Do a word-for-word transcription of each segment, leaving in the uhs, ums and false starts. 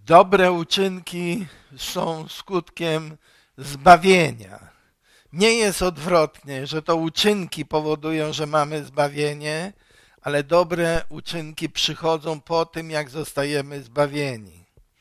Dobre uczynki są skutkiem zbawienia. Nie jest odwrotnie, że to uczynki powodują, że mamy zbawienie, ale dobre uczynki przychodzą po tym, jak zostajemy zbawieni.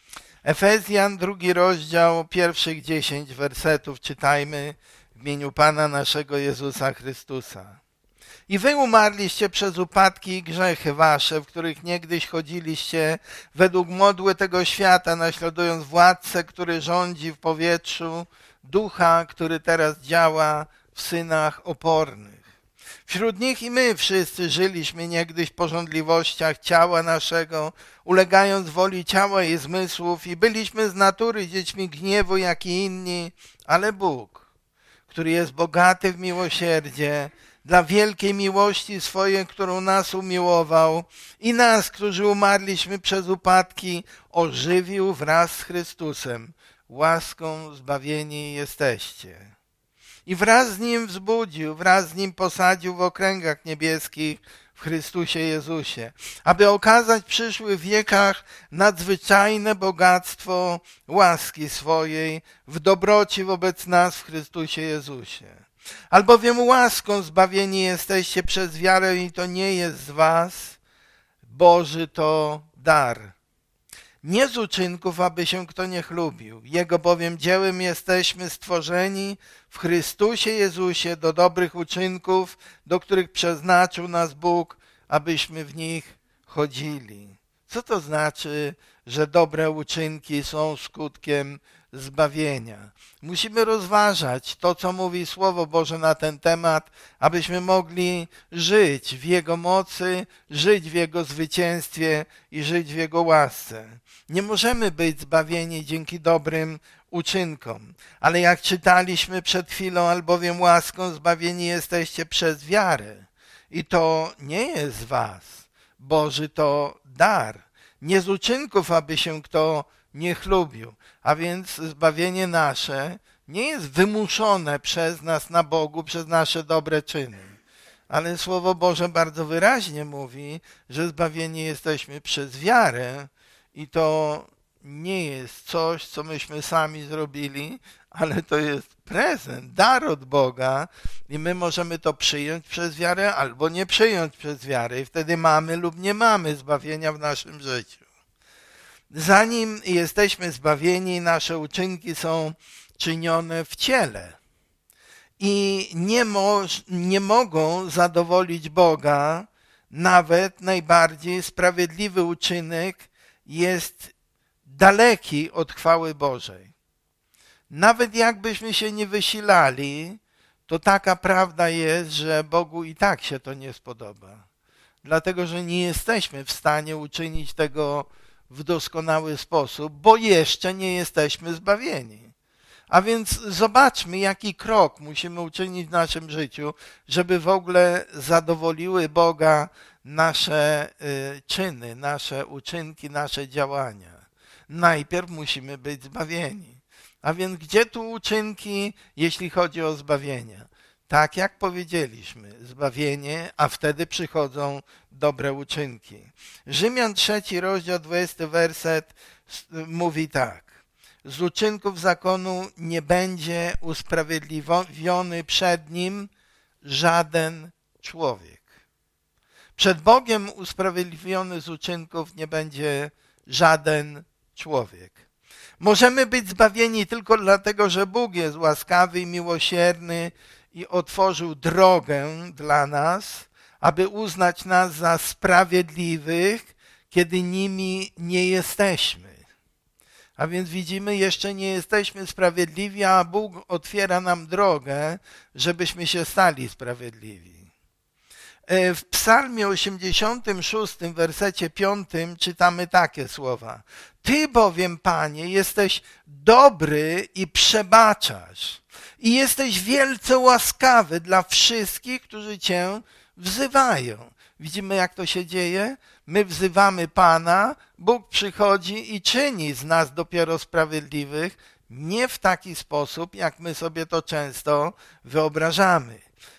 Efezjan, drugi rozdział, pierwszych dziesięć wersetów czytajmy w imieniu Pana naszego Jezusa Chrystusa. I wy umarliście przez upadki i grzechy wasze, w których niegdyś chodziliście według modły tego świata, naśladując władcę, który rządzi w powietrzu, ducha, który teraz działa w synach opornych. Wśród nich i my wszyscy żyliśmy niegdyś w pożądliwościach ciała naszego, ulegając woli ciała i zmysłów i byliśmy z natury dziećmi gniewu jak i inni, ale Bóg, który jest bogaty w miłosierdzie, dla wielkiej miłości swojej, którą nas umiłował i nas, którzy umarliśmy przez upadki, ożywił wraz z Chrystusem. Łaską zbawieni jesteście. I wraz z Nim wzbudził, wraz z Nim posadził w okręgach niebieskich w Chrystusie Jezusie, aby okazać w przyszłych wiekach nadzwyczajne bogactwo łaski swojej w dobroci wobec nas w Chrystusie Jezusie. Albowiem łaską zbawieni jesteście przez wiarę i to nie jest z was, Boży to dar. Nie z uczynków, aby się kto nie chlubił. Jego bowiem dziełem jesteśmy stworzeni w Chrystusie Jezusie do dobrych uczynków, do których przeznaczył nas Bóg, abyśmy w nich chodzili. Co to znaczy, że dobre uczynki są skutkiem zbawienia? Musimy rozważać to, co mówi Słowo Boże na ten temat, abyśmy mogli żyć w Jego mocy, żyć w Jego zwycięstwie i żyć w Jego łasce. Nie możemy być zbawieni dzięki dobrym uczynkom, ale jak czytaliśmy przed chwilą, albowiem łaską zbawieni jesteście przez wiarę. I to nie jest z was, Boży to dar. Nie z uczynków, aby się kto nie chlubił. A więc zbawienie nasze nie jest wymuszone przez nas na Bogu, przez nasze dobre czyny. Ale Słowo Boże bardzo wyraźnie mówi, że zbawieni jesteśmy przez wiarę i to nie jest coś, co myśmy sami zrobili, ale to jest prezent, dar od Boga i my możemy to przyjąć przez wiarę albo nie przyjąć przez wiarę i wtedy mamy lub nie mamy zbawienia w naszym życiu. Zanim jesteśmy zbawieni, nasze uczynki są czynione w ciele i nie, mo nie mogą zadowolić Boga. Nawet najbardziej sprawiedliwy uczynek jest daleki od chwały Bożej. Nawet jakbyśmy się nie wysilali, to taka prawda jest, że Bogu i tak się to nie spodoba. Dlatego, że nie jesteśmy w stanie uczynić tego w doskonały sposób, bo jeszcze nie jesteśmy zbawieni. A więc zobaczmy, jaki krok musimy uczynić w naszym życiu, żeby w ogóle zadowoliły Boga nasze y, czyny, nasze uczynki, nasze działania. Najpierw musimy być zbawieni. A więc gdzie tu uczynki, jeśli chodzi o zbawienie? Tak jak powiedzieliśmy, zbawienie, a wtedy przychodzą dobre uczynki. Rzymian trzeci rozdział, dwudziesty werset mówi tak. Z uczynków zakonu nie będzie usprawiedliwiony przed nim żaden człowiek. Przed Bogiem usprawiedliwiony z uczynków nie będzie żaden człowiek. Możemy być zbawieni tylko dlatego, że Bóg jest łaskawy i miłosierny i otworzył drogę dla nas, aby uznać nas za sprawiedliwych, kiedy nimi nie jesteśmy. A więc widzimy, jeszcze nie jesteśmy sprawiedliwi, a Bóg otwiera nam drogę, żebyśmy się stali sprawiedliwi. W Psalmie osiemdziesiątym szóstym, wersecie piątym czytamy takie słowa. Ty bowiem, Panie, jesteś dobry i przebaczasz i jesteś wielce łaskawy dla wszystkich, którzy Cię wzywają. Widzimy, jak to się dzieje? My wzywamy Pana, Bóg przychodzi i czyni z nas dopiero sprawiedliwych, nie w taki sposób, jak my sobie to często wyobrażamy.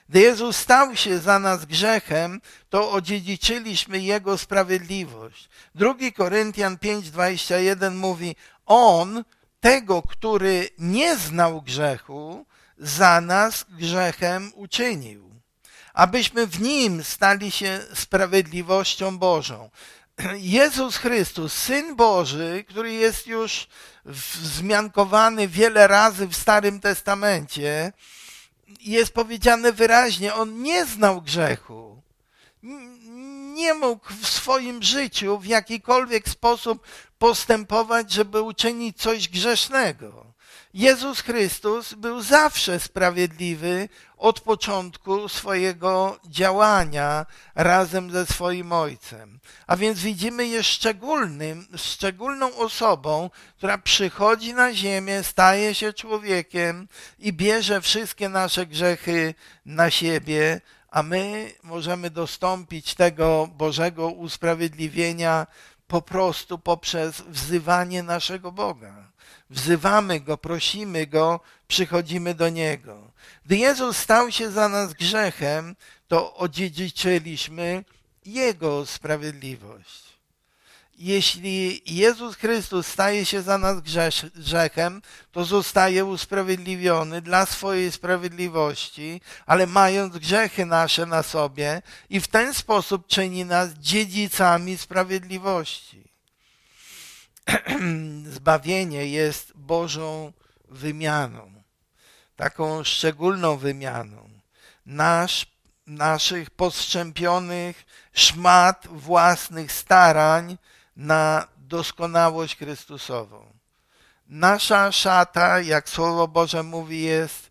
Gdy Jezus stał się za nas grzechem, to odziedziczyliśmy Jego sprawiedliwość. Drugi Koryntian pięć, dwadzieścia jeden mówi, On, tego, który nie znał grzechu, za nas grzechem uczynił, abyśmy w Nim stali się sprawiedliwością Bożą. Jezus Chrystus, Syn Boży, który jest już wzmiankowany wiele razy w Starym Testamencie, jest powiedziane wyraźnie, On nie znał grzechu. Nie mógł w swoim życiu w jakikolwiek sposób postępować, żeby uczynić coś grzesznego. Jezus Chrystus był zawsze sprawiedliwy od początku swojego działania razem ze swoim Ojcem. A więc widzimy je szczególnym, szczególną osobą, która przychodzi na ziemię, staje się człowiekiem i bierze wszystkie nasze grzechy na siebie, a my możemy dostąpić tego Bożego usprawiedliwienia po prostu poprzez wzywanie naszego Boga. Wzywamy Go, prosimy Go, przychodzimy do Niego. Gdy Jezus stał się za nas grzechem, to odziedziczyliśmy Jego sprawiedliwość. Jeśli Jezus Chrystus staje się za nas grzechem, to zostaje usprawiedliwiony dla swojej sprawiedliwości, ale mając grzechy nasze na sobie i w ten sposób czyni nas dziedzicami sprawiedliwości. Zbawienie jest Bożą wymianą, taką szczególną wymianą nasz, naszych postrzępionych szmat własnych starań na doskonałość Chrystusową. Nasza szata, jak Słowo Boże mówi, jest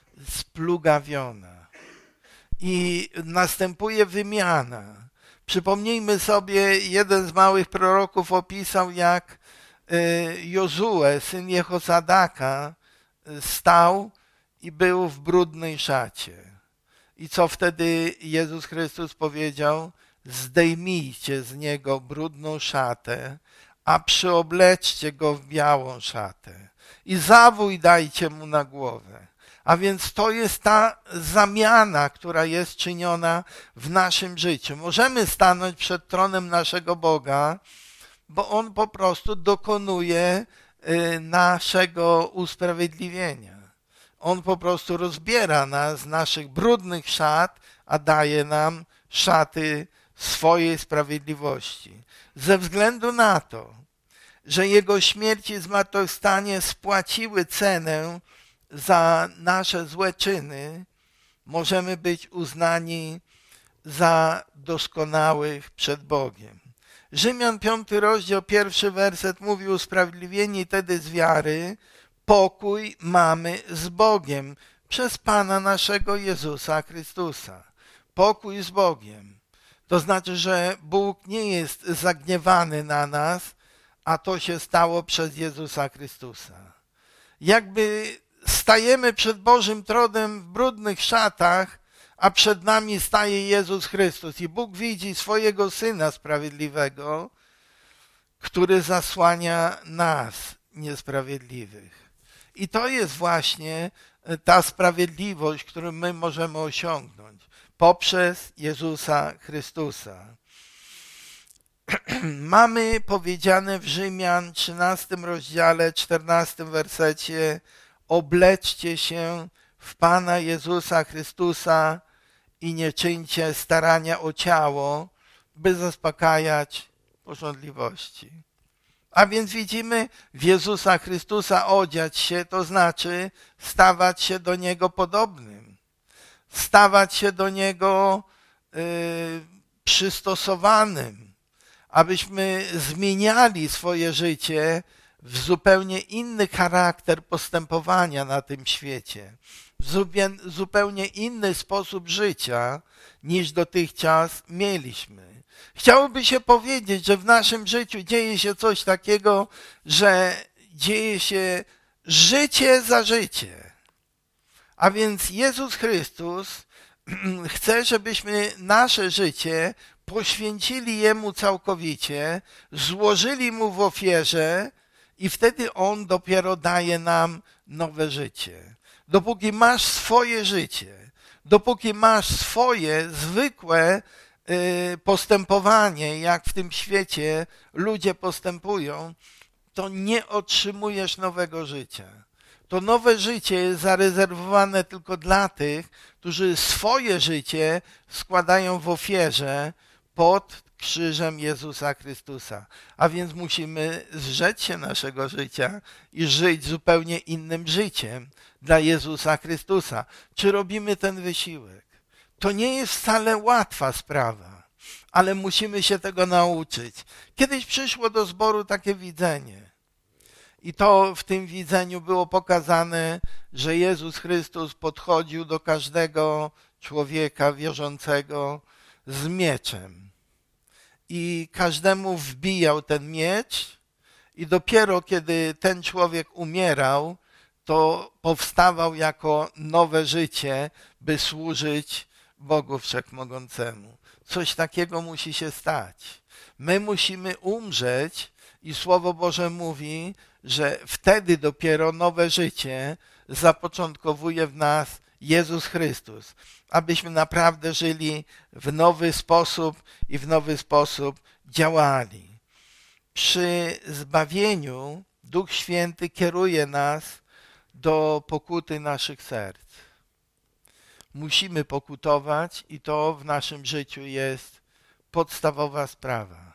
splugawiona i następuje wymiana. Przypomnijmy sobie, jeden z małych proroków opisał, jak Jozue, syn Jehozadaka, stał i był w brudnej szacie. I co wtedy Jezus Chrystus powiedział? Zdejmijcie z niego brudną szatę, a przyobleczcie go w białą szatę i zawój dajcie mu na głowę. A więc to jest ta zamiana, która jest czyniona w naszym życiu. Możemy stanąć przed tronem naszego Boga, bo On po prostu dokonuje naszego usprawiedliwienia. On po prostu rozbiera nas z naszych brudnych szat, a daje nam szaty swojej sprawiedliwości. Ze względu na to, że Jego śmierć i zmartwychwstanie spłaciły cenę za nasze złe czyny, możemy być uznani za doskonałych przed Bogiem. Rzymian piąty rozdział, pierwszy werset mówi: usprawiedliwieni tedy z wiary, pokój mamy z Bogiem przez Pana naszego Jezusa Chrystusa. Pokój z Bogiem. To znaczy, że Bóg nie jest zagniewany na nas, a to się stało przez Jezusa Chrystusa. Jakby stajemy przed Bożym tronem w brudnych szatach, a przed nami staje Jezus Chrystus i Bóg widzi swojego Syna Sprawiedliwego, który zasłania nas, niesprawiedliwych. I to jest właśnie ta sprawiedliwość, którą my możemy osiągnąć poprzez Jezusa Chrystusa. Mamy powiedziane w Rzymian trzynastym rozdziale, czternastym wersecie: obleczcie się w Pana Jezusa Chrystusa i nie czyńcie starania o ciało, by zaspokajać pożądliwości. A więc widzimy, w Jezusa Chrystusa odziać się, to znaczy stawać się do Niego podobnym, stawać się do Niego y, przystosowanym, abyśmy zmieniali swoje życie w zupełnie inny charakter postępowania na tym świecie, w zupełnie inny sposób życia niż dotychczas mieliśmy. Chciałoby się powiedzieć, że w naszym życiu dzieje się coś takiego, że dzieje się życie za życie. A więc Jezus Chrystus chce, żebyśmy nasze życie poświęcili Jemu całkowicie, złożyli Mu w ofierze i wtedy On dopiero daje nam nowe życie. Dopóki masz swoje życie, Dopóki masz swoje zwykłe y, postępowanie, jak w tym świecie ludzie postępują, to nie otrzymujesz nowego życia. To nowe życie jest zarezerwowane tylko dla tych, którzy swoje życie składają w ofierze pod krzyżem Jezusa Chrystusa. A więc musimy zrzec się naszego życia i żyć zupełnie innym życiem dla Jezusa Chrystusa. Czy robimy ten wysiłek? To nie jest wcale łatwa sprawa, ale musimy się tego nauczyć. Kiedyś przyszło do zboru takie widzenie. I to w tym widzeniu było pokazane, że Jezus Chrystus podchodził do każdego człowieka wierzącego z mieczem. I każdemu wbijał ten miecz i dopiero kiedy ten człowiek umierał, to powstawał jako nowe życie, by służyć Bogu Wszechmogącemu. Coś takiego musi się stać. My musimy umrzeć i Słowo Boże mówi, że wtedy dopiero nowe życie zapoczątkowuje w nas Jezus Chrystus, abyśmy naprawdę żyli w nowy sposób i w nowy sposób działali. Przy zbawieniu Duch Święty kieruje nas do pokuty naszych serc. Musimy pokutować i to w naszym życiu jest podstawowa sprawa.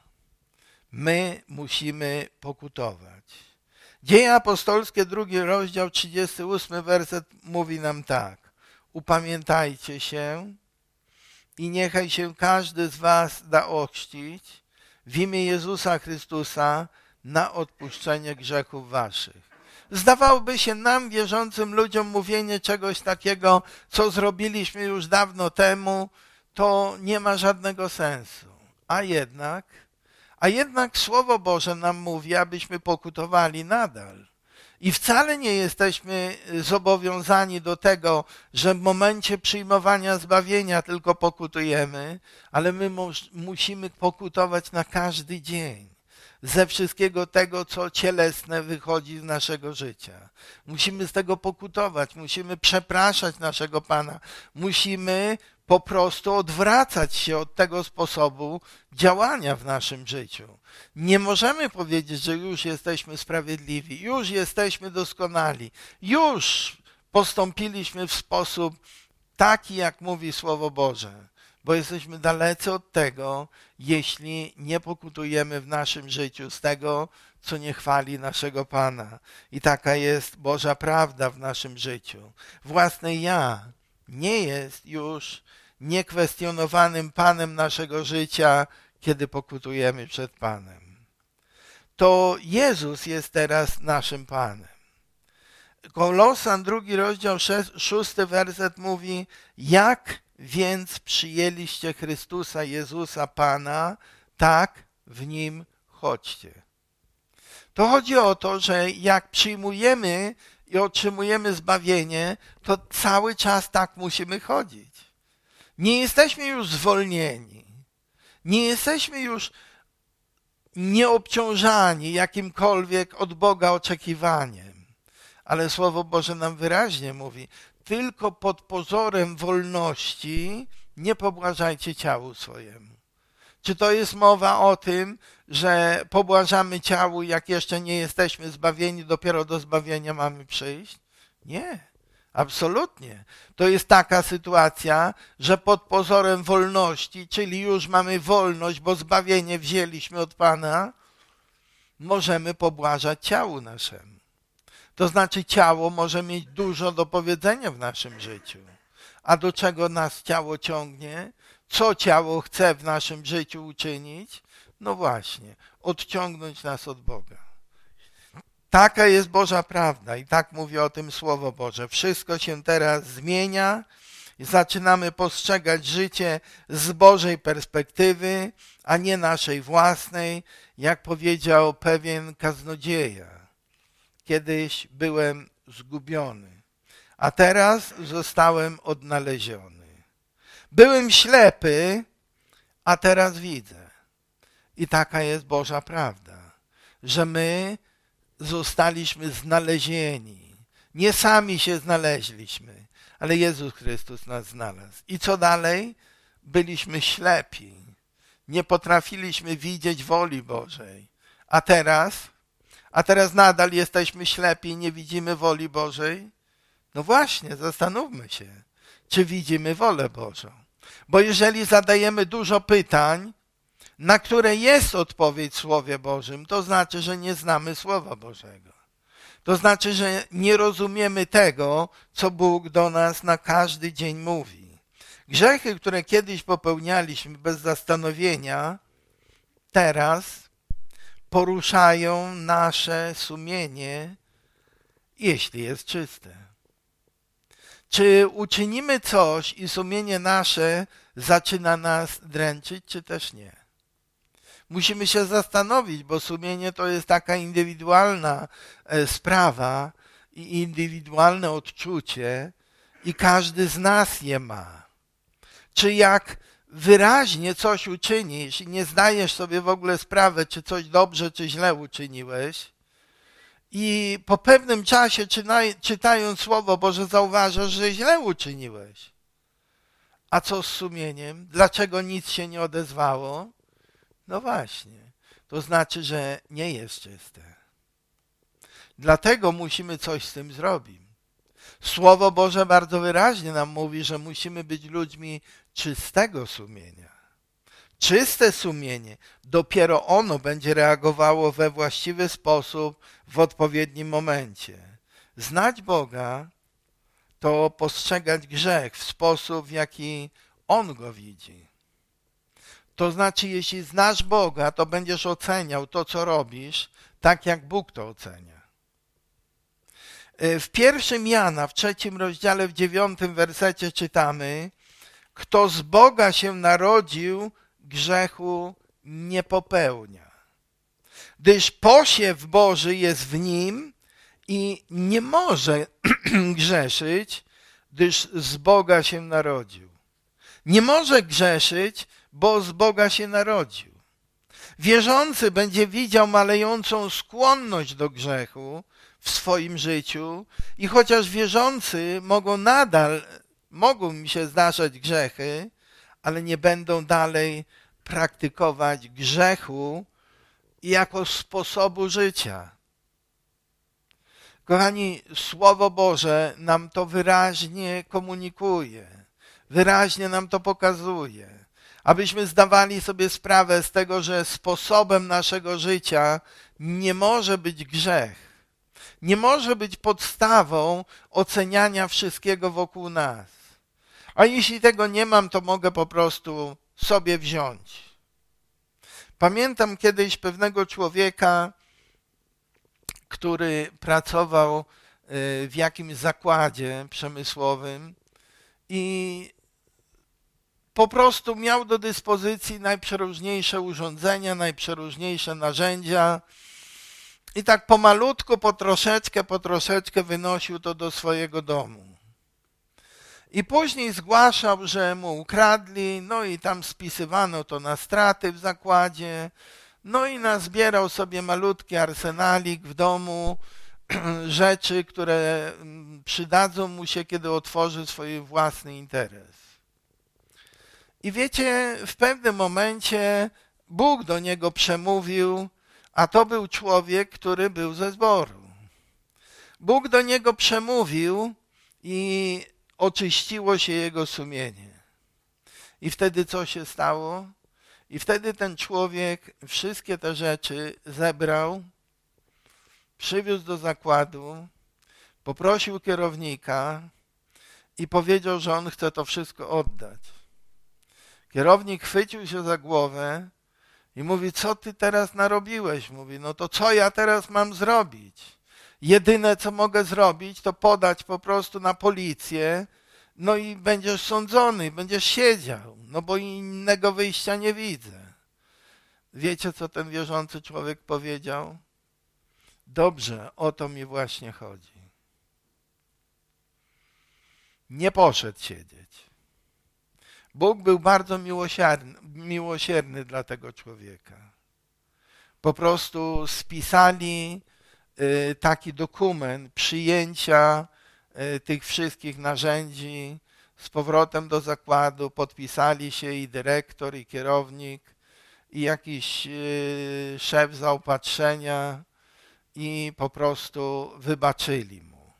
My musimy pokutować. Dzieje apostolskie, drugi rozdział, trzydziesty ósmy werset mówi nam tak. Upamiętajcie się i niechaj się każdy z was da ochrzcić w imię Jezusa Chrystusa na odpuszczenie grzechów waszych. Zdawałoby się nam, wierzącym ludziom, mówienie czegoś takiego, co zrobiliśmy już dawno temu, to nie ma żadnego sensu. A jednak, a jednak Słowo Boże nam mówi, abyśmy pokutowali nadal. I wcale nie jesteśmy zobowiązani do tego, że w momencie przyjmowania zbawienia tylko pokutujemy, ale my musimy pokutować na każdy dzień. Ze wszystkiego tego, co cielesne wychodzi z naszego życia. Musimy z tego pokutować, musimy przepraszać naszego Pana, musimy po prostu odwracać się od tego sposobu działania w naszym życiu. Nie możemy powiedzieć, że już jesteśmy sprawiedliwi, już jesteśmy doskonali, już postąpiliśmy w sposób taki, jak mówi Słowo Boże. Bo jesteśmy dalecy od tego, jeśli nie pokutujemy w naszym życiu z tego, co nie chwali naszego Pana. I taka jest Boża prawda w naszym życiu. Własne ja nie jest już niekwestionowanym Panem naszego życia, kiedy pokutujemy przed Panem. To Jezus jest teraz naszym Panem. Kolosan, drugi rozdział, szósty werset mówi, jak więc przyjęliście Chrystusa Jezusa Pana, tak w Nim chodźcie. To chodzi o to, że jak przyjmujemy i otrzymujemy zbawienie, to cały czas tak musimy chodzić. Nie jesteśmy już zwolnieni. Nie jesteśmy już nieobciążani jakimkolwiek od Boga oczekiwaniem. Ale Słowo Boże nam wyraźnie mówi, tylko pod pozorem wolności nie pobłażajcie ciału swojemu. Czy to jest mowa o tym, że pobłażamy ciału, jak jeszcze nie jesteśmy zbawieni, dopiero do zbawienia mamy przyjść? Nie, absolutnie. To jest taka sytuacja, że pod pozorem wolności, czyli już mamy wolność, bo zbawienie wzięliśmy od Pana, możemy pobłażać ciału naszemu. To znaczy ciało może mieć dużo do powiedzenia w naszym życiu. A do czego nas ciało ciągnie? Co ciało chce w naszym życiu uczynić? No właśnie, odciągnąć nas od Boga. Taka jest Boża prawda i tak mówi o tym Słowo Boże. Wszystko się teraz zmienia i zaczynamy postrzegać życie z Bożej perspektywy, a nie naszej własnej, jak powiedział pewien kaznodzieja. Kiedyś byłem zgubiony, a teraz zostałem odnaleziony. Byłem ślepy, a teraz widzę. I taka jest Boża prawda, że my zostaliśmy znalezieni. Nie sami się znaleźliśmy, ale Jezus Chrystus nas znalazł. I co dalej? Byliśmy ślepi. Nie potrafiliśmy widzieć woli Bożej. A teraz? A teraz nadal jesteśmy ślepi i nie widzimy woli Bożej? No właśnie, zastanówmy się, czy widzimy wolę Bożą. Bo jeżeli zadajemy dużo pytań, na które jest odpowiedź w Słowie Bożym, to znaczy, że nie znamy Słowa Bożego. To znaczy, że nie rozumiemy tego, co Bóg do nas na każdy dzień mówi. Grzechy, które kiedyś popełnialiśmy bez zastanowienia, teraz poruszają nasze sumienie, jeśli jest czyste. Czy uczynimy coś i sumienie nasze zaczyna nas dręczyć, czy też nie? Musimy się zastanowić, bo sumienie to jest taka indywidualna sprawa i indywidualne odczucie i każdy z nas je ma. Czy jak wyraźnie coś uczynisz i nie zdajesz sobie w ogóle sprawy, czy coś dobrze, czy źle uczyniłeś, i po pewnym czasie czytając Słowo Boże zauważasz, że źle uczyniłeś. A co z sumieniem? Dlaczego nic się nie odezwało? No właśnie, to znaczy, że nie jest czyste. Dlatego musimy coś z tym zrobić. Słowo Boże bardzo wyraźnie nam mówi, że musimy być ludźmi czystego sumienia. Czyste sumienie, dopiero ono będzie reagowało we właściwy sposób w odpowiednim momencie. Znać Boga to postrzegać grzech w sposób, w jaki On go widzi. To znaczy, jeśli znasz Boga, to będziesz oceniał to, co robisz, tak jak Bóg to ocenia. W pierwszym Jana, w trzecim rozdziale, w dziewiątym wersecie czytamy: kto z Boga się narodził, grzechu nie popełnia. Gdyż posiew Boży jest w nim i nie może grzeszyć, gdyż z Boga się narodził. Nie może grzeszyć, bo z Boga się narodził. Wierzący będzie widział malejącą skłonność do grzechu w swoim życiu i chociaż wierzący mogą nadal, mogą mi się zdarzać grzechy, ale nie będą dalej praktykować grzechu jako sposobu życia. Kochani, Słowo Boże nam to wyraźnie komunikuje, wyraźnie nam to pokazuje, abyśmy zdawali sobie sprawę z tego, że sposobem naszego życia nie może być grzech. Nie może być podstawą oceniania wszystkiego wokół nas. A jeśli tego nie mam, to mogę po prostu sobie wziąć. Pamiętam kiedyś pewnego człowieka, który pracował w jakimś zakładzie przemysłowym i po prostu miał do dyspozycji najprzeróżniejsze urządzenia, najprzeróżniejsze narzędzia i tak pomalutku, po troszeczkę, po troszeczkę wynosił to do swojego domu. I później zgłaszał, że mu ukradli, no i tam spisywano to na straty w zakładzie, no i nazbierał sobie malutki arsenalik w domu rzeczy, które przydadzą mu się, kiedy otworzy swój własny interes. I wiecie, w pewnym momencie Bóg do niego przemówił, a to był człowiek, który był ze zboru. Bóg do niego przemówił i oczyściło się jego sumienie. I wtedy co się stało? I wtedy ten człowiek wszystkie te rzeczy zebrał, przywiózł do zakładu, poprosił kierownika i powiedział, że on chce to wszystko oddać. Kierownik chwycił się za głowę i mówi: co ty teraz narobiłeś? Mówi: no to co ja teraz mam zrobić? Jedyne, co mogę zrobić, to podać po prostu na policję, no i będziesz sądzony, będziesz siedział, no bo innego wyjścia nie widzę. Wiecie, co ten wierzący człowiek powiedział? Dobrze, o to mi właśnie chodzi. Nie poszedł siedzieć. Bóg był bardzo miłosierny, miłosierny dla tego człowieka. Po prostu spisali taki dokument przyjęcia tych wszystkich narzędzi z powrotem do zakładu, podpisali się i dyrektor, i kierownik, i jakiś szef zaopatrzenia i po prostu wybaczyli mu.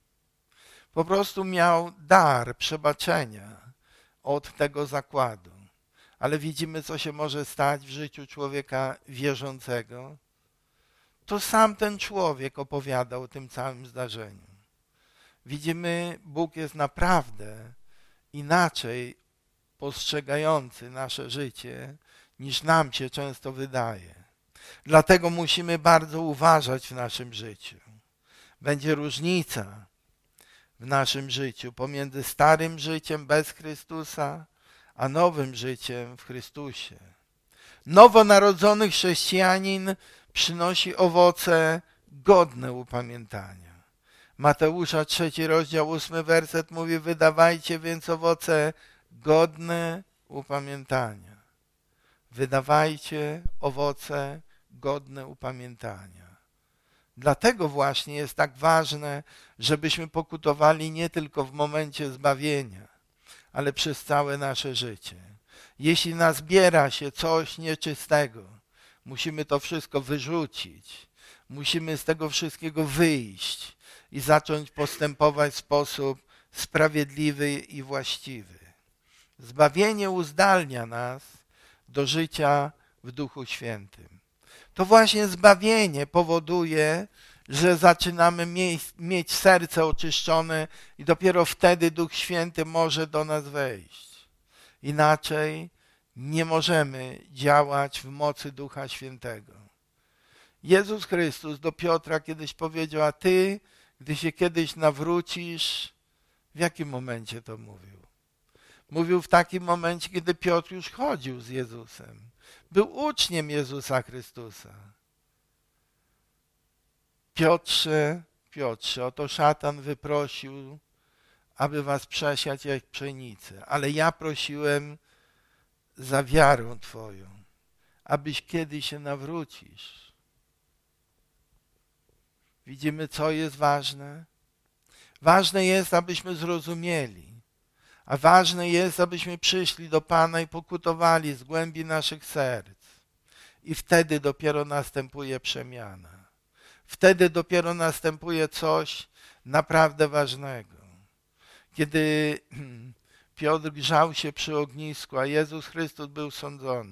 Po prostu miał dar przebaczenia od tego zakładu. Ale widzimy, co się może stać w życiu człowieka wierzącego. To sam ten człowiek opowiadał o tym całym zdarzeniu. Widzimy, Bóg jest naprawdę inaczej postrzegający nasze życie, niż nam się często wydaje. Dlatego musimy bardzo uważać w naszym życiu. Będzie różnica w naszym życiu pomiędzy starym życiem bez Chrystusa, a nowym życiem w Chrystusie. Nowonarodzony chrześcijanin przynosi owoce godne upamiętania. Mateusza trzeci rozdział, ósmy werset mówi: wydawajcie więc owoce godne upamiętania. Wydawajcie owoce godne upamiętania. Dlatego właśnie jest tak ważne, żebyśmy pokutowali nie tylko w momencie zbawienia, ale przez całe nasze życie. Jeśli nazbiera się coś nieczystego, musimy to wszystko wyrzucić. Musimy z tego wszystkiego wyjść i zacząć postępować w sposób sprawiedliwy i właściwy. Zbawienie uzdalnia nas do życia w Duchu Świętym. To właśnie zbawienie powoduje, że zaczynamy mieć, mieć serce oczyszczone i dopiero wtedy Duch Święty może do nas wejść. Inaczej nie możemy działać w mocy Ducha Świętego. Jezus Chrystus do Piotra kiedyś powiedział: a ty, gdy się kiedyś nawrócisz, w jakim momencie to mówił? Mówił w takim momencie, kiedy Piotr już chodził z Jezusem. Był uczniem Jezusa Chrystusa. Piotrze, Piotrze, oto szatan wyprosił, aby was przesiać jak pszenicę, ale ja prosiłem za wiarą twoją, abyś kiedyś się nawrócisz. Widzimy, co jest ważne? Ważne jest, abyśmy zrozumieli, a ważne jest, abyśmy przyszli do Pana i pokutowali z głębi naszych serc. I wtedy dopiero następuje przemiana. Wtedy dopiero następuje coś naprawdę ważnego. Kiedy Piotr grzał się przy ognisku, a Jezus Chrystus był sądzony,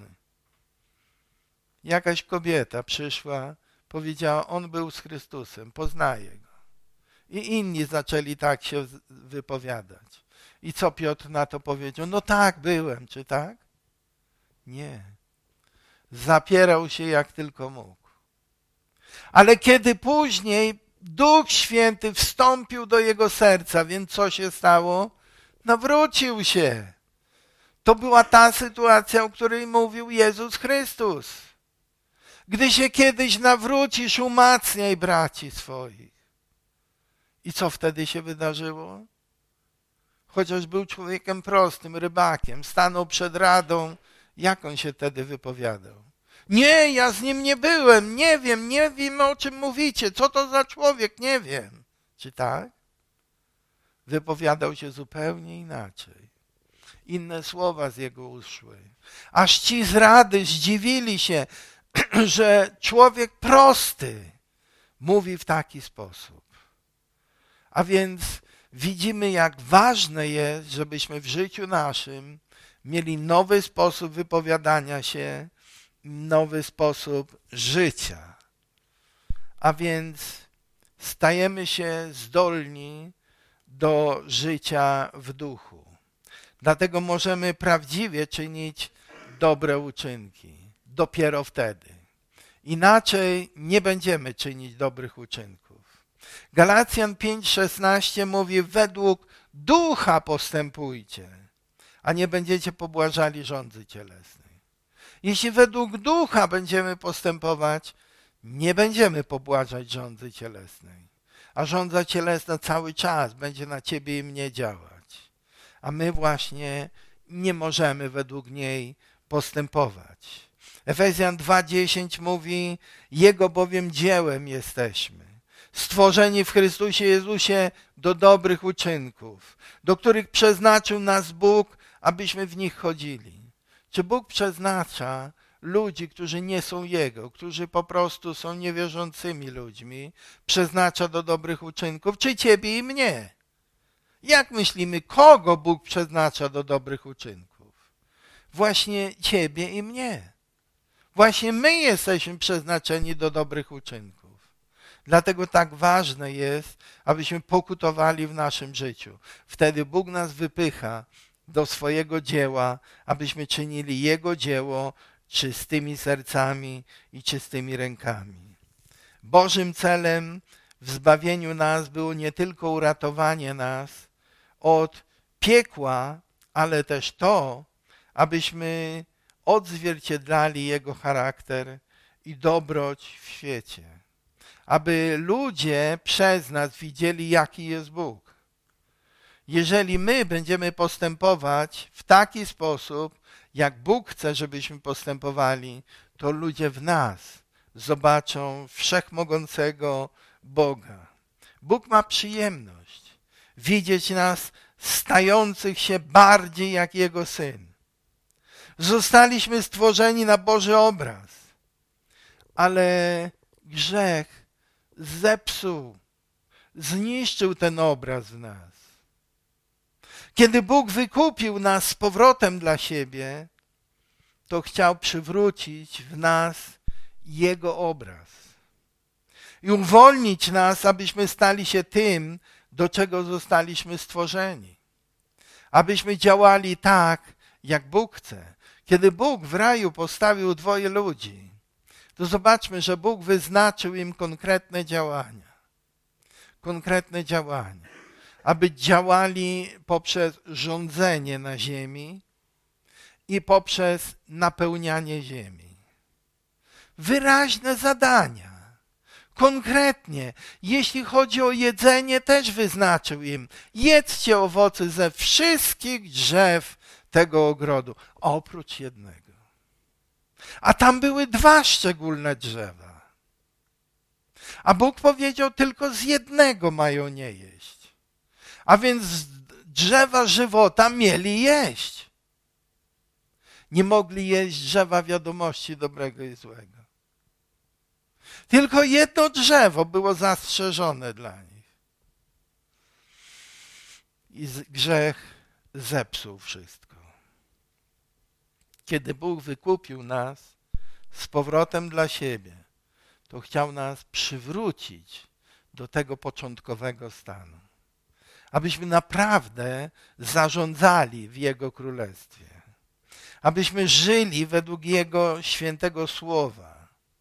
jakaś kobieta przyszła, powiedziała: on był z Chrystusem, poznaje go. I inni zaczęli tak się wypowiadać. I co Piotr na to powiedział? No tak, byłem, czy tak? Nie. Zapierał się jak tylko mógł. Ale kiedy później Duch Święty wstąpił do jego serca, więc co się stało? Nawrócił się. To była ta sytuacja, o której mówił Jezus Chrystus. Gdy się kiedyś nawrócisz, umacniaj braci swoich. I co wtedy się wydarzyło? Chociaż był człowiekiem prostym, rybakiem, stanął przed radą, jak on się wtedy wypowiadał? Nie, ja z nim nie byłem, nie wiem, nie wiem, o czym mówicie, co to za człowiek, nie wiem. Czy tak? Wypowiadał się zupełnie inaczej. Inne słowa z jego uszły. Aż ci z rady zdziwili się, że człowiek prosty mówi w taki sposób. A więc widzimy, jak ważne jest, żebyśmy w życiu naszym mieli nowy sposób wypowiadania się, nowy sposób życia. A więc stajemy się zdolni do życia w duchu. Dlatego możemy prawdziwie czynić dobre uczynki. Dopiero wtedy. Inaczej nie będziemy czynić dobrych uczynków. Galacjan pięć szesnaście mówi: według ducha postępujcie, a nie będziecie pobłażali żądzy cielesnej. Jeśli według ducha będziemy postępować, nie będziemy pobłażać żądzy cielesnej. A żądza cielesna cały czas będzie na ciebie i mnie działać. A my właśnie nie możemy według niej postępować. Efezjan dwa dziesięć mówi: jego bowiem dziełem jesteśmy, stworzeni w Chrystusie Jezusie do dobrych uczynków, do których przeznaczył nas Bóg, abyśmy w nich chodzili. Czy Bóg przeznacza ludzi, którzy nie są Jego, którzy po prostu są niewierzącymi ludźmi, przeznacza do dobrych uczynków, czy ciebie i mnie? Jak myślimy, kogo Bóg przeznacza do dobrych uczynków? Właśnie ciebie i mnie. Właśnie my jesteśmy przeznaczeni do dobrych uczynków. Dlatego tak ważne jest, abyśmy pokutowali w naszym życiu. Wtedy Bóg nas wypycha do swojego dzieła, abyśmy czynili Jego dzieło czystymi sercami i czystymi rękami. Bożym celem w zbawieniu nas było nie tylko uratowanie nas od piekła, ale też to, abyśmy odzwierciedlali Jego charakter i dobroć w świecie. Aby ludzie przez nas widzieli, jaki jest Bóg. Jeżeli my będziemy postępować w taki sposób, jak Bóg chce, żebyśmy postępowali, to ludzie w nas zobaczą wszechmogącego Boga. Bóg ma przyjemność widzieć nas stających się bardziej jak Jego Syn. Zostaliśmy stworzeni na Boży obraz, ale grzech zepsuł, zniszczył ten obraz w nas. Kiedy Bóg wykupił nas z powrotem dla siebie, to chciał przywrócić w nas Jego obraz i uwolnić nas, abyśmy stali się tym, do czego zostaliśmy stworzeni. Abyśmy działali tak, jak Bóg chce. Kiedy Bóg w raju postawił dwoje ludzi, to zobaczmy, że Bóg wyznaczył im konkretne działania. Konkretne działania. Aby działali poprzez rządzenie na ziemi i poprzez napełnianie ziemi. Wyraźne zadania. Konkretnie, jeśli chodzi o jedzenie, też wyznaczył im. Jedzcie owoce ze wszystkich drzew tego ogrodu, oprócz jednego. A tam były dwa szczególne drzewa. A Bóg powiedział, tylko z jednego mają nie jeść. A więc z drzewa żywota mieli jeść. Nie mogli jeść drzewa wiadomości dobrego i złego. Tylko jedno drzewo było zastrzeżone dla nich. I grzech zepsuł wszystko. Kiedy Bóg wykupił nas z powrotem dla siebie, to chciał nas przywrócić do tego początkowego stanu. Abyśmy naprawdę zarządzali w Jego Królestwie. Abyśmy żyli według Jego świętego słowa.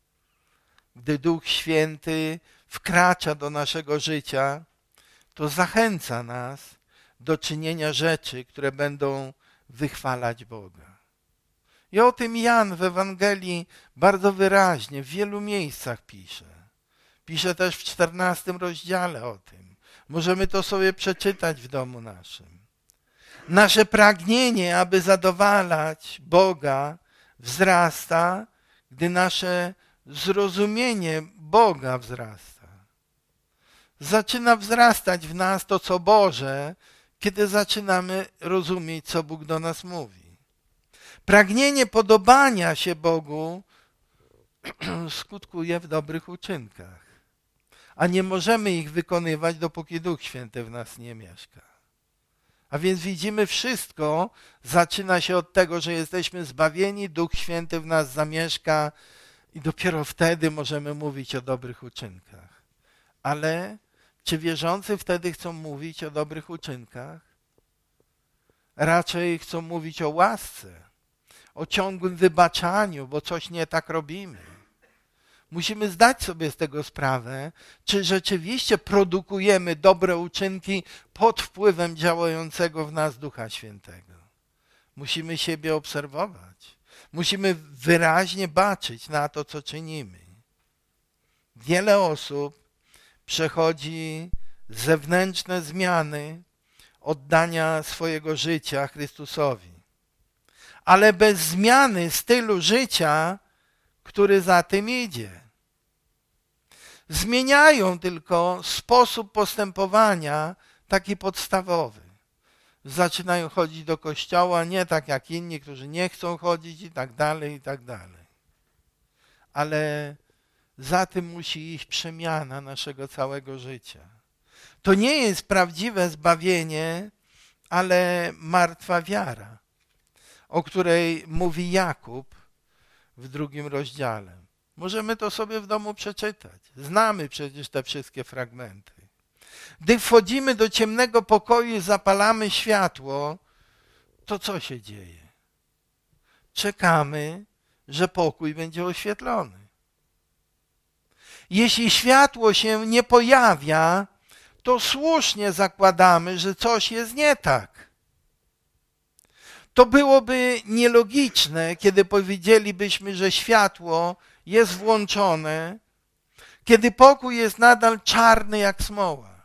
Gdy Duch Święty wkracza do naszego życia, to zachęca nas do czynienia rzeczy, które będą wychwalać Boga. I o tym Jan w Ewangelii bardzo wyraźnie w wielu miejscach pisze. Pisze też w czternastym rozdziale o tym. Możemy to sobie przeczytać w domu naszym. Nasze pragnienie, aby zadowalać Boga, wzrasta, gdy nasze zrozumienie Boga wzrasta. Zaczyna wzrastać w nas to, co Boże, kiedy zaczynamy rozumieć, co Bóg do nas mówi. Pragnienie podobania się Bogu skutkuje w dobrych uczynkach, a nie możemy ich wykonywać, dopóki Duch Święty w nas nie mieszka. A więc widzimy, wszystko zaczyna się od tego, że jesteśmy zbawieni, Duch Święty w nas zamieszka i dopiero wtedy możemy mówić o dobrych uczynkach. Ale czy wierzący wtedy chcą mówić o dobrych uczynkach? Raczej chcą mówić o łasce, o ciągłym wybaczaniu, bo coś nie tak robimy. Musimy zdać sobie z tego sprawę, czy rzeczywiście produkujemy dobre uczynki pod wpływem działającego w nas Ducha Świętego. Musimy siebie obserwować. Musimy wyraźnie baczyć na to, co czynimy. Wiele osób przechodzi zewnętrzne zmiany oddania swojego życia Chrystusowi. Ale bez zmiany stylu życia, który za tym idzie. zmieniają tylko sposób postępowania taki podstawowy. Zaczynają chodzić do kościoła, nie tak jak inni, którzy nie chcą chodzić i tak dalej, i tak dalej. Ale za tym musi iść przemiana naszego całego życia. To nie jest prawdziwe zbawienie, ale martwa wiara, o której mówi Jakub w drugim rozdziale. Możemy to sobie w domu przeczytać. Znamy przecież te wszystkie fragmenty. Gdy wchodzimy do ciemnego pokoju i zapalamy światło, to co się dzieje? Czekamy, że pokój będzie oświetlony. Jeśli światło się nie pojawia, to słusznie zakładamy, że coś jest nie tak. To byłoby nielogiczne, kiedy powiedzielibyśmy, że światło jest włączone, kiedy pokój jest nadal czarny jak smoła.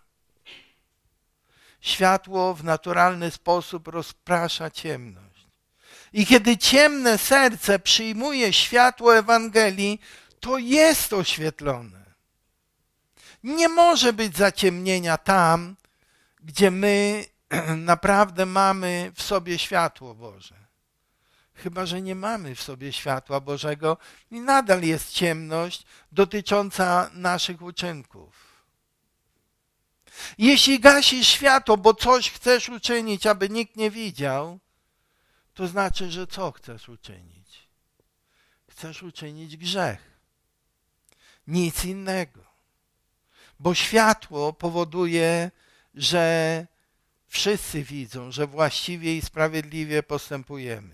Światło w naturalny sposób rozprasza ciemność. I kiedy ciemne serce przyjmuje światło Ewangelii, to jest oświetlone. Nie może być zaciemnienia tam, gdzie my naprawdę mamy w sobie światło Boże. Chyba że nie mamy w sobie światła Bożego i nadal jest ciemność dotycząca naszych uczynków. Jeśli gasisz światło, bo coś chcesz uczynić, aby nikt nie widział, to znaczy, że co chcesz uczynić? Chcesz uczynić grzech. Nic innego. Bo światło powoduje, że wszyscy widzą, że właściwie i sprawiedliwie postępujemy.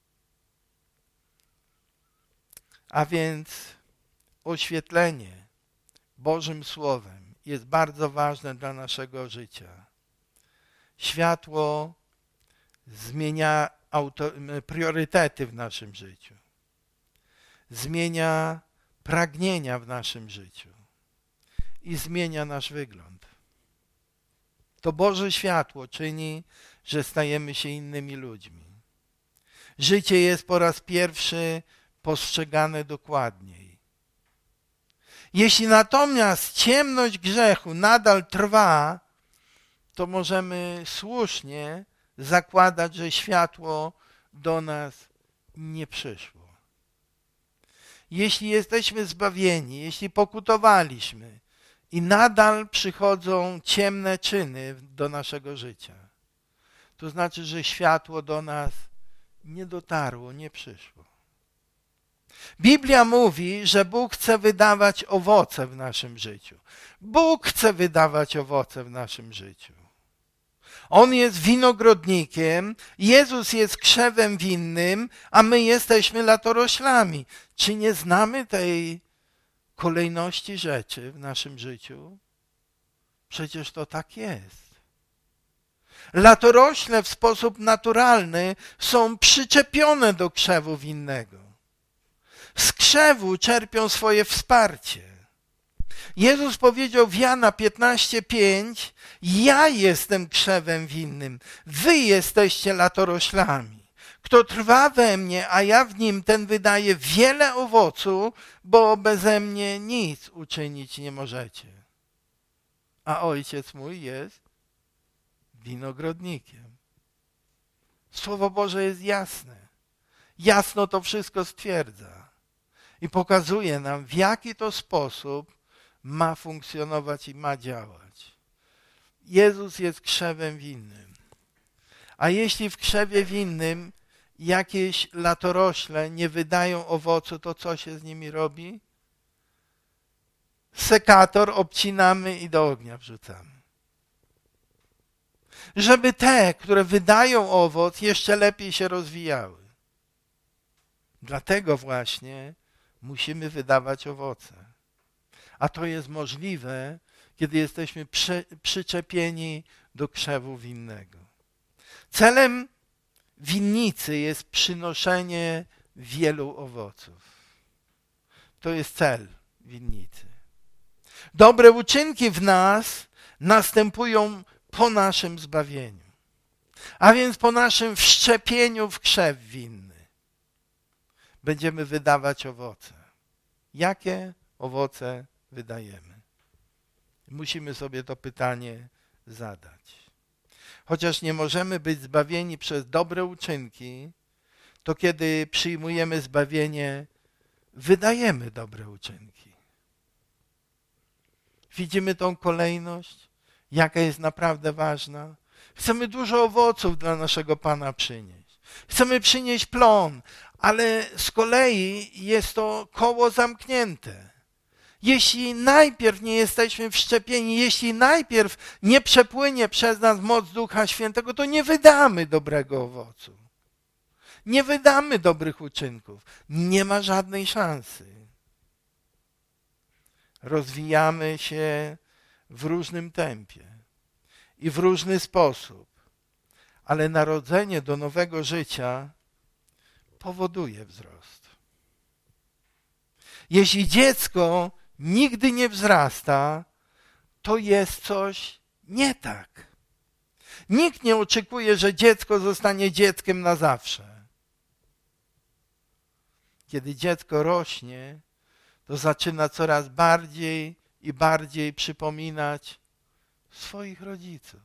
A więc oświetlenie Bożym Słowem jest bardzo ważne dla naszego życia. Światło zmienia auto, priorytety w naszym życiu. Zmienia pragnienia w naszym życiu. I zmienia nasz wygląd. To Boże światło czyni, że stajemy się innymi ludźmi. Życie jest po raz pierwszy postrzegane dokładniej. Jeśli natomiast ciemność grzechu nadal trwa, to możemy słusznie zakładać, że światło do nas nie przyszło. Jeśli jesteśmy zbawieni, jeśli pokutowaliśmy i nadal przychodzą ciemne czyny do naszego życia, to znaczy, że światło do nas nie dotarło, nie przyszło. Biblia mówi, że Bóg chce wydawać owoce w naszym życiu. Bóg chce wydawać owoce w naszym życiu. On jest winogrodnikiem, Jezus jest krzewem winnym, a my jesteśmy latoroślami. Czy nie znamy tej kolejności rzeczy w naszym życiu? Przecież to tak jest. Latorośle w sposób naturalny są przyczepione do krzewu winnego. Z krzewu czerpią swoje wsparcie. Jezus powiedział w Jana piętnaście pięć: ja jestem krzewem winnym, wy jesteście latoroślami. Kto trwa we mnie, a ja w nim, ten wydaje wiele owocu, bo beze mnie nic uczynić nie możecie. A Ojciec mój jest winogrodnikiem. Słowo Boże jest jasne. Jasno to wszystko stwierdza. I pokazuje nam, w jaki to sposób ma funkcjonować i ma działać. Jezus jest krzewem winnym. A jeśli w krzewie winnym jakieś latorośle nie wydają owocu, to co się z nimi robi? Sekator obcinamy i do ognia wrzucamy. Żeby te, które wydają owoc, jeszcze lepiej się rozwijały. Dlatego właśnie musimy wydawać owoce. A to jest możliwe, kiedy jesteśmy przy, przyczepieni do krzewu winnego. Celem winnicy jest przynoszenie wielu owoców. To jest cel winnicy. Dobre uczynki w nas następują po naszym zbawieniu, a więc po naszym wszczepieniu w krzew winny. Będziemy wydawać owoce. Jakie owoce wydajemy? Musimy sobie to pytanie zadać. Chociaż nie możemy być zbawieni przez dobre uczynki, to kiedy przyjmujemy zbawienie, wydajemy dobre uczynki. Widzimy tą kolejność, jaka jest naprawdę ważna. Chcemy dużo owoców dla naszego Pana przynieść. Chcemy przynieść plon, ale z kolei jest to koło zamknięte. Jeśli najpierw nie jesteśmy wszczepieni, jeśli najpierw nie przepłynie przez nas moc Ducha Świętego, to nie wydamy dobrego owocu. Nie wydamy dobrych uczynków. Nie ma żadnej szansy. Rozwijamy się w różnym tempie i w różny sposób, ale narodzenie do nowego życia powoduje wzrost. Jeśli dziecko nigdy nie wzrasta, to jest coś nie tak. Nikt nie oczekuje, że dziecko zostanie dzieckiem na zawsze. Kiedy dziecko rośnie, to zaczyna coraz bardziej i bardziej przypominać swoich rodziców.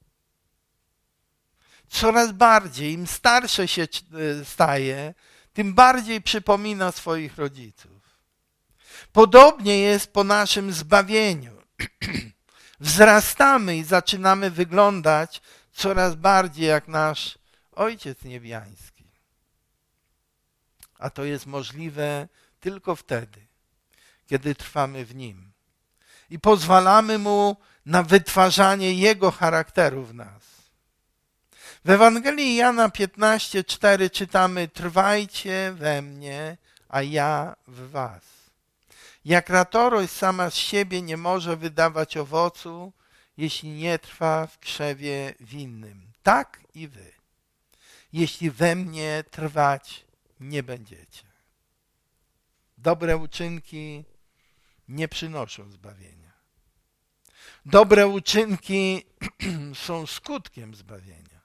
Coraz bardziej, im starsze się staje, tym bardziej przypomina swoich rodziców. Podobnie jest po naszym zbawieniu. Wzrastamy i zaczynamy wyglądać coraz bardziej jak nasz Ojciec Niebiański. A to jest możliwe tylko wtedy, kiedy trwamy w Nim i pozwalamy Mu na wytwarzanie Jego charakteru w nas. W Ewangelii Jana piętnaście cztery czytamy: trwajcie we mnie, a ja w was. Jak ratorość sama z siebie nie może wydawać owocu, jeśli nie trwa w krzewie winnym. Tak i wy, jeśli we mnie trwać nie będziecie. Dobre uczynki nie przynoszą zbawienia. Dobre uczynki są skutkiem zbawienia.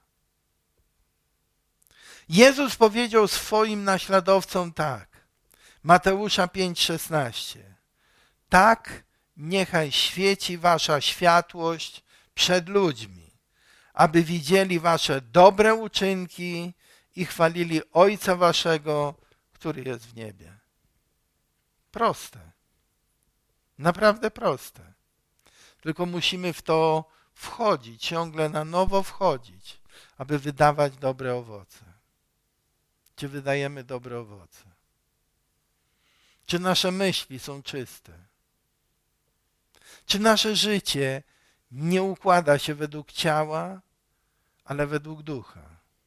Jezus powiedział swoim naśladowcom tak, Mateusza pięć szesnaście. Tak niechaj świeci wasza światłość przed ludźmi, aby widzieli wasze dobre uczynki i chwalili Ojca waszego, który jest w niebie. Proste. Naprawdę proste. Tylko musimy w to wchodzić, ciągle na nowo wchodzić, aby wydawać dobre owoce. Czy wydajemy dobre owoce? Czy nasze myśli są czyste? Czy nasze życie nie układa się według ciała, ale według ducha?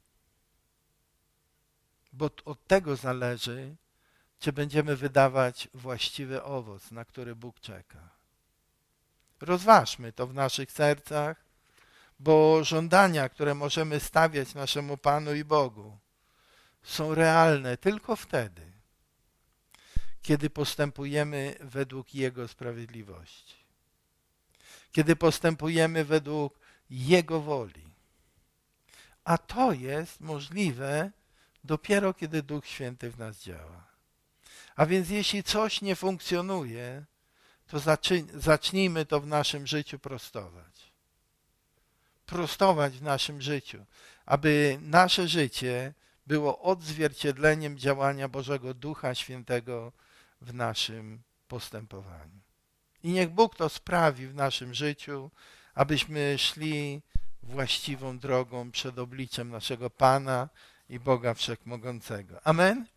Bo od tego zależy, czy będziemy wydawać właściwy owoc, na który Bóg czeka. Rozważmy to w naszych sercach, bo żądania, które możemy stawiać naszemu Panu i Bogu, są realne tylko wtedy, kiedy postępujemy według Jego sprawiedliwości. Kiedy postępujemy według Jego woli. A to jest możliwe dopiero, kiedy Duch Święty w nas działa. A więc jeśli coś nie funkcjonuje, to zacznijmy to w naszym życiu prostować. Prostować w naszym życiu, aby nasze życie było odzwierciedleniem działania Bożego Ducha Świętego w naszym postępowaniu. I niech Bóg to sprawi w naszym życiu, abyśmy szli właściwą drogą przed obliczem naszego Pana i Boga Wszechmogącego. Amen.